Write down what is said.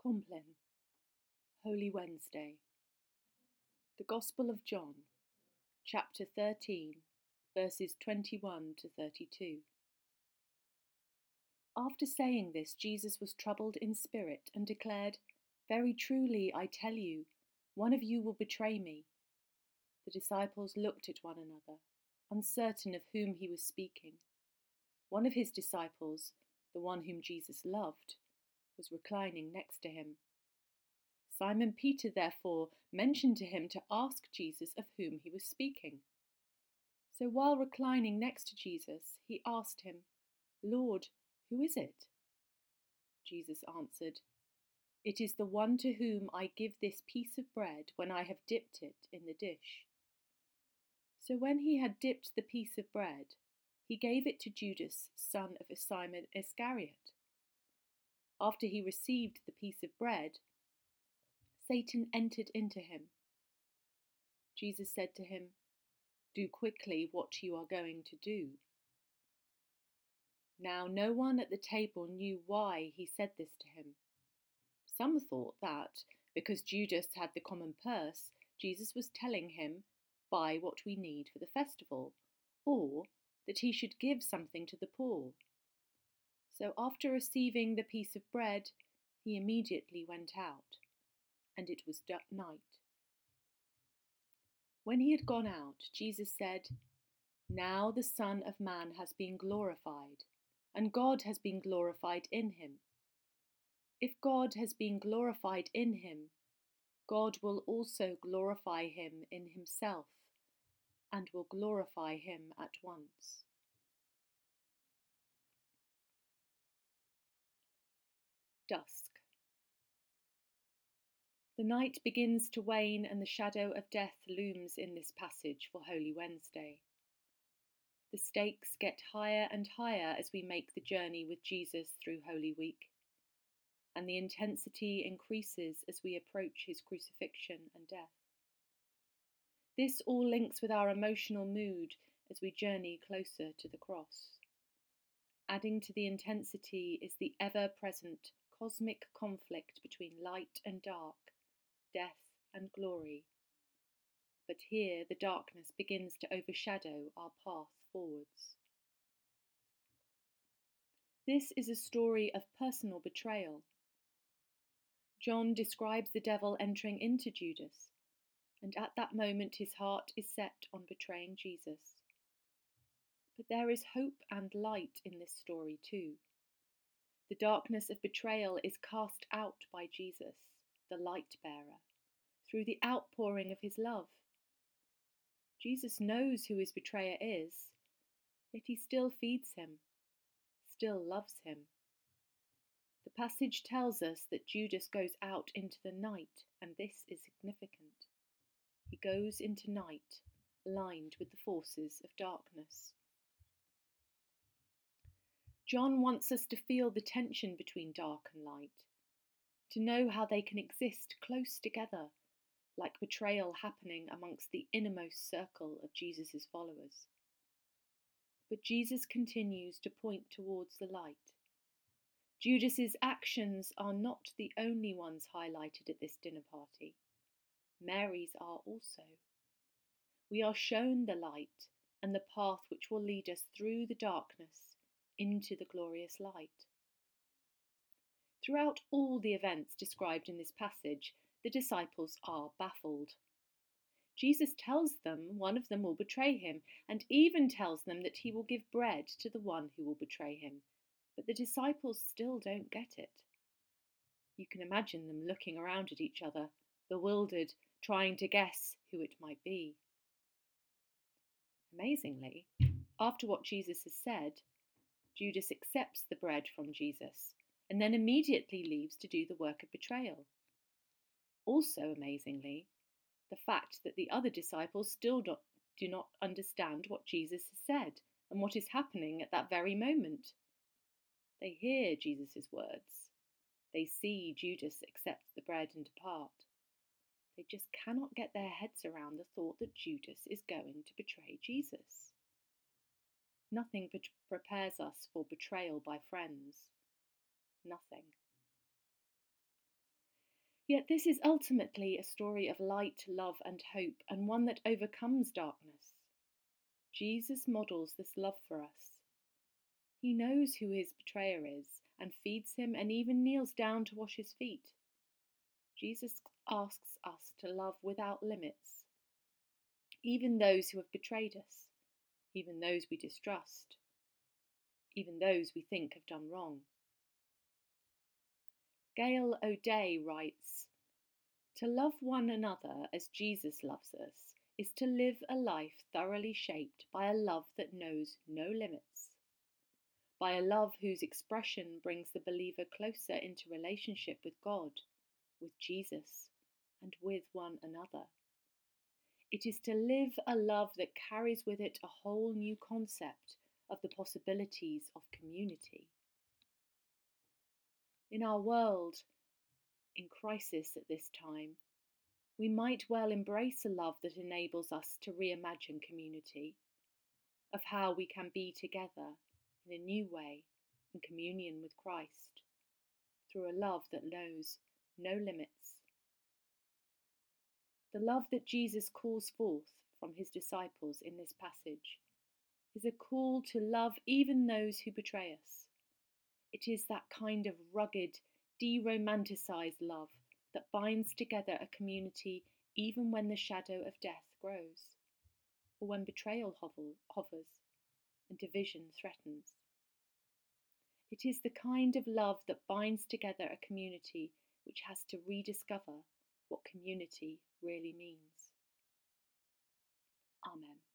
Compline, Holy Wednesday. The Gospel of John, chapter 13, verses 21 to 32. After saying this, Jesus was troubled in spirit and declared, "Very truly, I tell you, one of you will betray me." The disciples looked at one another, uncertain of whom he was speaking. One of his disciples, the one whom Jesus loved, was reclining next to him. Simon Peter, therefore, mentioned to him to ask Jesus of whom he was speaking. So while reclining next to Jesus, he asked him, "Lord, who is it?" Jesus answered, "It is the one to whom I give this piece of bread when I have dipped it in the dish." So when he had dipped the piece of bread, he gave it to Judas, son of Simon Iscariot. After he received the piece of bread, Satan entered into him. Jesus said to him, "Do quickly what you are going to do." Now no one at the table knew why he said this to him. Some thought that, because Judas had the common purse, Jesus was telling him, "Buy what we need for the festival," or that he should give something to the poor. So after receiving the piece of bread, he immediately went out, and it was night. When he had gone out, Jesus said, "Now the Son of Man has been glorified, and God has been glorified in him. If God has been glorified in him, God will also glorify him in himself, and will glorify him at once." Dusk. The night begins to wane, and the shadow of death looms in this passage for Holy Wednesday. The stakes get higher and higher as we make the journey with Jesus through Holy Week, and the intensity increases as we approach his crucifixion and death. This all links with our emotional mood as we journey closer to the cross. Adding to the intensity is the ever-present cosmic conflict between light and dark, death and glory. But here the darkness begins to overshadow our path forwards. This is a story of personal betrayal. John describes the devil entering into Judas, and at that moment his heart is set on betraying Jesus. But there is hope and light in this story too. The darkness of betrayal is cast out by Jesus, the light bearer, through the outpouring of his love. Jesus knows who his betrayer is, yet he still feeds him, still loves him. The passage tells us that Judas goes out into the night, and this is significant. He goes into night, aligned with the forces of darkness. John wants us to feel the tension between dark and light, to know how they can exist close together, like betrayal happening amongst the innermost circle of Jesus' followers. But Jesus continues to point towards the light. Judas's actions are not the only ones highlighted at this dinner party. Mary's are also. We are shown the light and the path which will lead us through the darkness into the glorious light. Throughout all the events described in this passage, the disciples are baffled. Jesus tells them one of them will betray him, and even tells them that he will give bread to the one who will betray him, but the disciples still don't get it. You can imagine them looking around at each other, bewildered, trying to guess who it might be. Amazingly, after what Jesus has said, Judas accepts the bread from Jesus and then immediately leaves to do the work of betrayal. Also amazingly, the fact that the other disciples still do not understand what Jesus has said and what is happening at that very moment. They hear Jesus' words. They see Judas accept the bread and depart. They just cannot get their heads around the thought that Judas is going to betray Jesus. Nothing prepares us for betrayal by friends. Nothing. Yet this is ultimately a story of light, love, and hope, and one that overcomes darkness. Jesus models this love for us. He knows who his betrayer is and feeds him and even kneels down to wash his feet. Jesus asks us to love without limits, even those who have betrayed us, even those we distrust, even those we think have done wrong. Gail O'Day writes, "To love one another as Jesus loves us is to live a life thoroughly shaped by a love that knows no limits, by a love whose expression brings the believer closer into relationship with God, with Jesus, and with one another. It is to live a love that carries with it a whole new concept of the possibilities of community." In our world, in crisis at this time, we might well embrace a love that enables us to reimagine community, of how we can be together in a new way in communion with Christ, through a love that knows no limits. The love that Jesus calls forth from his disciples in this passage is a call to love even those who betray us. It is that kind of rugged, de-romanticized love that binds together a community even when the shadow of death grows, or when betrayal hovers and division threatens. It is the kind of love that binds together a community which has to rediscover what community really means. Amen.